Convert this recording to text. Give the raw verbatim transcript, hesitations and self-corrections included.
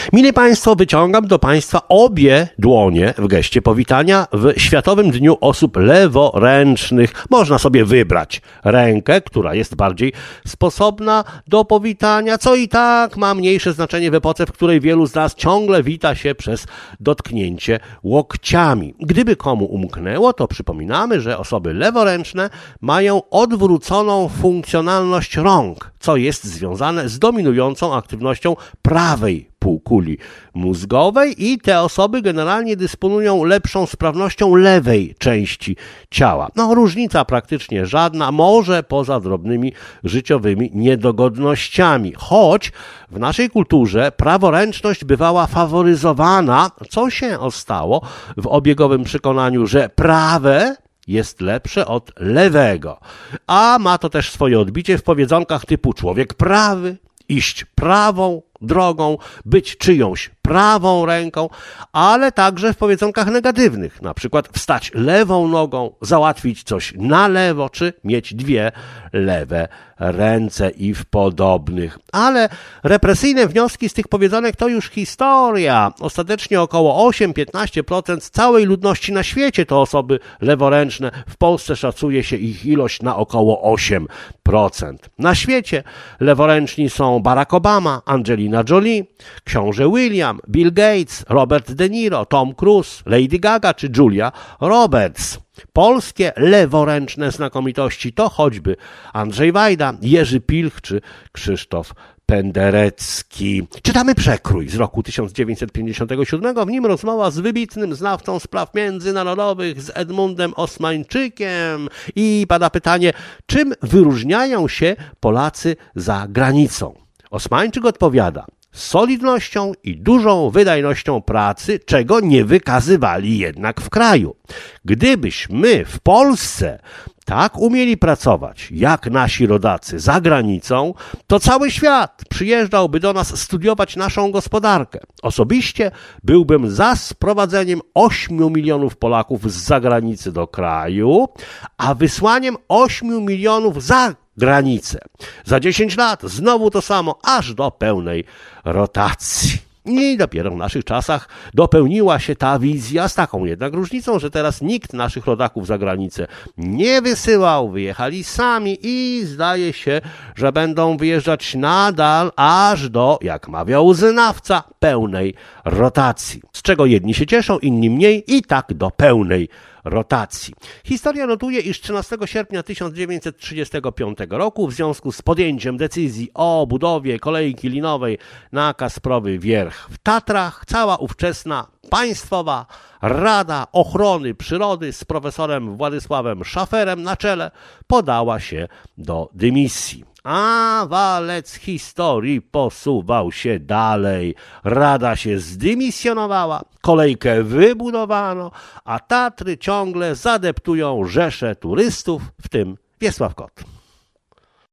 Mili Państwo, wyciągam do Państwa obie dłonie w geście powitania w Światowym Dniu Osób Leworęcznych. Można sobie wybrać rękę, która jest bardziej sposobna do powitania, co i tak ma mniejsze znaczenie w epoce, w której wielu z nas ciągle wita się przez dotknięcie łokciami. Gdyby komu umknęło, to przypominamy, że osoby leworęczne mają odwróconą funkcjonalność rąk, co jest związane z dominującą aktywnością prawej półkuli mózgowej i te osoby generalnie dysponują lepszą sprawnością lewej części ciała. No, różnica praktycznie żadna, może poza drobnymi życiowymi niedogodnościami, choć w naszej kulturze praworęczność bywała faworyzowana, co się ostało w obiegowym przekonaniu, że prawe jest lepsze od lewego, a ma to też swoje odbicie w powiedzonkach typu człowiek prawy, iść prawą drogą, być czyjąś prawą ręką, ale także w powiedzonkach negatywnych, na przykład wstać lewą nogą, załatwić coś na lewo, czy mieć dwie lewe ręce i w podobnych. Ale represyjne wnioski z tych powiedzonek to już historia. Ostatecznie około osiem do piętnastu procent całej ludności na świecie to osoby leworęczne. W Polsce szacuje się ich ilość na około osiem procent. Na świecie leworęczni są Barack Obama, Angelina Jolie, książę William, Bill Gates, Robert De Niro, Tom Cruise, Lady Gaga czy Julia Roberts. Polskie leworęczne znakomitości to choćby Andrzej Wajda, Jerzy Pilch czy Krzysztof Penderecki. Czytamy przekrój z roku tysiąc dziewięćset pięćdziesiątego siódmego. W nim rozmowa z wybitnym znawcą spraw międzynarodowych, z Edmundem Osmańczykiem. I pada pytanie, czym wyróżniają się Polacy za granicą? Osmańczyk odpowiada, solidnością i dużą wydajnością pracy, czego nie wykazywali jednak w kraju. Gdybyśmy w Polsce tak umieli pracować, jak nasi rodacy za granicą, to cały świat przyjeżdżałby do nas studiować naszą gospodarkę. Osobiście byłbym za sprowadzeniem ośmiu milionów Polaków z zagranicy do kraju, a wysłaniem ośmiu milionów za granicę. Za dziesięć lat znowu to samo, aż do pełnej rotacji. I dopiero w naszych czasach dopełniła się ta wizja, z taką jednak różnicą, że teraz nikt naszych rodaków za granicę nie wysyłał, wyjechali sami i zdaje się, że będą wyjeżdżać nadal aż do, jak mawiał znawca, pełnej rotacji. Z czego jedni się cieszą, inni mniej i tak do pełnej rotacji. Historia notuje, iż trzynastego sierpnia tysiąc dziewięćset trzydziestego piątego roku w związku z podjęciem decyzji o budowie kolejki linowej na Kasprowy Wierch w Tatrach cała ówczesna Państwowa Rada Ochrony Przyrody z profesorem Władysławem Szaferem na czele podała się do dymisji. A walec historii posuwał się dalej. Rada się zdymisjonowała, kolejkę wybudowano, a Tatry ciągle zadeptują rzesze turystów, w tym Wiesław Kot.